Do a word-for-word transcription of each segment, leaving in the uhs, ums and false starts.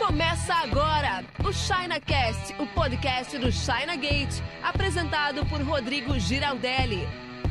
Começa agora o ChinaCast, o podcast do China Gate, apresentado por Rodrigo Giraldelli.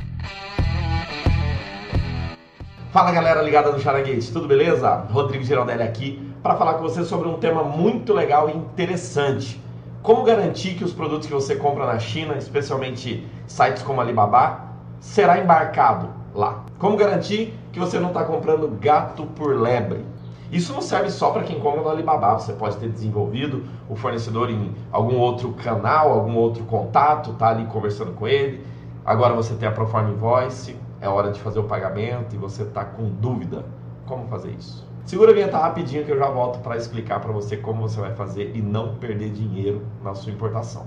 Fala galera ligada no China Gate, tudo beleza? Rodrigo Giraldelli aqui para falar com você sobre um tema muito legal e interessante. Como garantir que os produtos que você compra na China, especialmente sites como Alibaba, será embarcado lá? Como garantir que você não está comprando gato por lebre? Isso não serve só para quem compra no Alibaba, você pode ter desenvolvido o fornecedor em algum outro canal, algum outro contato, tá ali conversando com ele. Agora você tem a Proforma Invoice, é hora de fazer o pagamento e você está com dúvida. Como fazer isso? Segura a vinheta rapidinho que eu já volto para explicar para você como você vai fazer e não perder dinheiro na sua importação.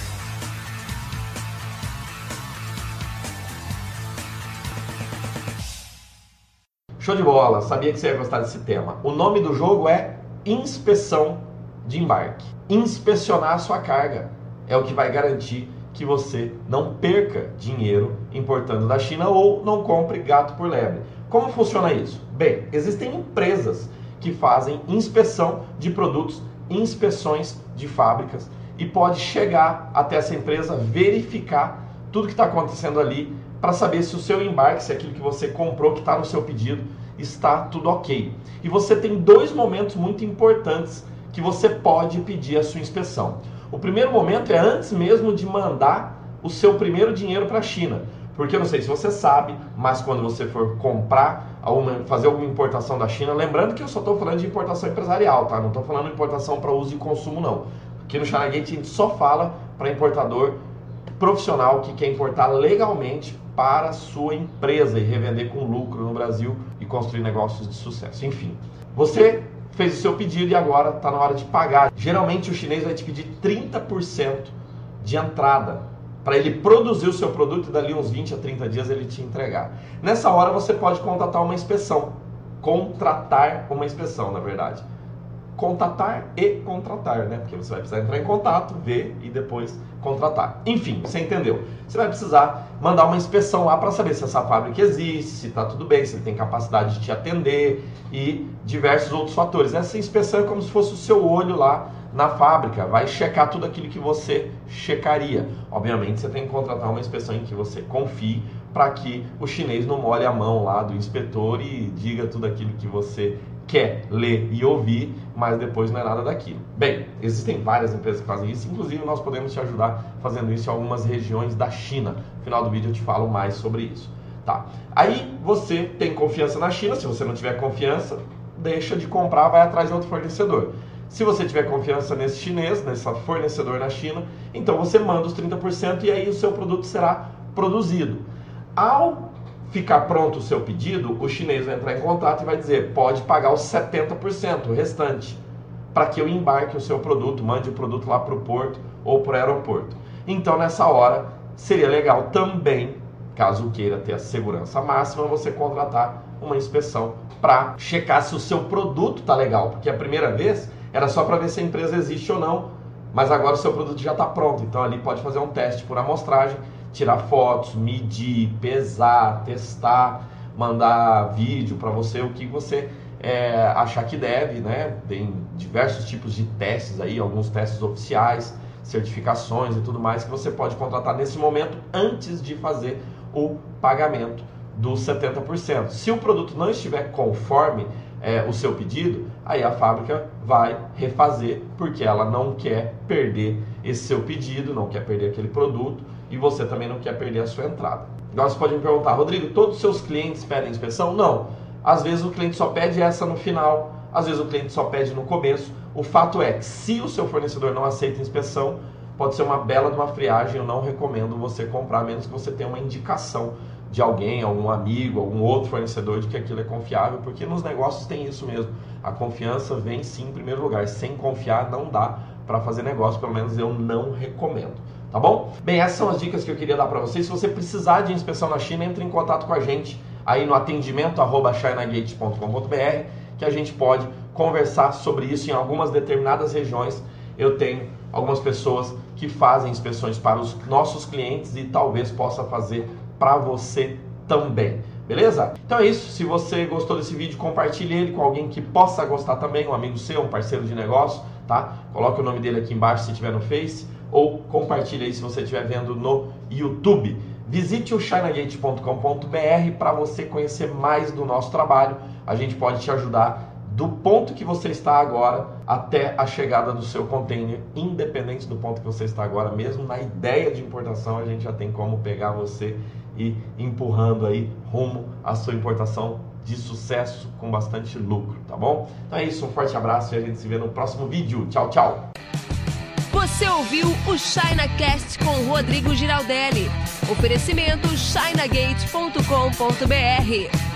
Show de bola, sabia que você ia gostar desse tema. O nome do jogo é inspeção de embarque. Inspecionar a sua carga é o que vai garantir que você não perca dinheiro importando da China ou não compre gato por lebre. Como funciona isso? Bem, existem empresas que fazem inspeção de produtos, inspeções de fábricas e pode chegar até essa empresa, verificar tudo que está acontecendo ali para saber se o seu embarque, se aquilo que você comprou, que está no seu pedido, está tudo ok. E você tem dois momentos muito importantes que você pode pedir a sua inspeção. O primeiro momento é antes mesmo de mandar o seu primeiro dinheiro para a China. Porque eu não sei se você sabe, mas quando você for comprar, fazer alguma importação da China, lembrando que eu só estou falando de importação empresarial, tá? Não estou falando de importação para uso e consumo, não. Aqui no China Gate a gente só fala para importador profissional que quer importar legalmente para a sua empresa e revender com lucro no Brasil e construir negócios de sucesso. Enfim, você fez o seu pedido e agora está na hora de pagar. Geralmente o chinês vai te pedir trinta por cento de entrada para ele produzir o seu produto e dali uns vinte a trinta dias ele te entregar. Nessa hora você pode contratar uma inspeção. Contratar uma inspeção, na verdade. Contatar e contratar, né? Porque você vai precisar entrar em contato, ver e depois contratar. Enfim, você entendeu. Você vai precisar mandar uma inspeção lá para saber se essa fábrica existe, se está tudo bem, se ele tem capacidade de te atender e diversos outros fatores. Essa inspeção é como se fosse o seu olho lá na fábrica, vai checar tudo aquilo que você checaria. Obviamente você tem que contratar uma inspeção em que você confie para que o chinês não molhe a mão lá do inspetor e diga tudo aquilo que você quer ler e ouvir, mas depois não é nada daquilo. Bem, existem várias empresas que fazem isso, inclusive nós podemos te ajudar fazendo isso em algumas regiões da China. No final do vídeo eu te falo mais sobre isso. Tá. Aí você tem confiança na China, se você não tiver confiança, deixa de comprar, vai atrás de outro fornecedor. Se você tiver confiança nesse chinês, nesse fornecedor na China, então você manda os trinta por cento e aí o seu produto será produzido. Ao ficar pronto o seu pedido, o chinês vai entrar em contato e vai dizer, pode pagar os setenta por cento, o restante, para que eu embarque o seu produto, mande o produto lá para o porto ou para o aeroporto. Então nessa hora, seria legal também, caso queira ter a segurança máxima, você contratar uma inspeção para checar se o seu produto está legal, porque a primeira vez era só para ver se a empresa existe ou não, mas agora o seu produto já está pronto, então ali pode fazer um teste por amostragem, tirar fotos, medir, pesar, testar, mandar vídeo para você, o que você é, achar que deve, né? Tem diversos tipos de testes aí, alguns testes oficiais, certificações e tudo mais que você pode contratar nesse momento antes de fazer o pagamento dos setenta por cento. Se o produto não estiver conforme é, o seu pedido, aí a fábrica vai refazer, porque ela não quer perder esse seu pedido, não quer perder aquele produto, e você também não quer perder a sua entrada. Agora você pode me perguntar, Rodrigo, todos os seus clientes pedem inspeção? Não. Às vezes o cliente só pede essa no final, às vezes o cliente só pede no começo. O fato é que se o seu fornecedor não aceita inspeção, pode ser uma bela de uma friagem, eu não recomendo você comprar, a menos que você tenha uma indicação de alguém, algum amigo, algum outro fornecedor de que aquilo é confiável, porque nos negócios tem isso mesmo. A confiança vem sim em primeiro lugar. Sem confiar não dá para fazer negócio, pelo menos eu não recomendo. Tá bom? Bem, essas são as dicas que eu queria dar para vocês. Se você precisar de inspeção na China, entre em contato com a gente aí no atendimento arroba chinagate ponto com ponto br, que a gente pode conversar sobre isso. Em algumas determinadas regiões eu tenho algumas pessoas que fazem inspeções para os nossos clientes e talvez possa fazer para você também. Beleza? Então é isso. Se você gostou desse vídeo, compartilhe ele com alguém que possa gostar também, um amigo seu, um parceiro de negócio, tá? Coloque o nome dele aqui embaixo se estiver no Face, ou compartilhe aí se você estiver vendo no YouTube. Visite o china gate ponto com ponto b r para você conhecer mais do nosso trabalho. A gente pode te ajudar do ponto que você está agora até a chegada do seu container, independente do ponto que você está agora, mesmo na ideia de importação, a gente já tem como pegar você e empurrando aí rumo à sua importação de sucesso com bastante lucro, tá bom? Então é isso, um forte abraço e a gente se vê no próximo vídeo. Tchau, tchau! Você ouviu o ChinaCast com Rodrigo Giraldelli. Oferecimento china gate ponto com ponto b r.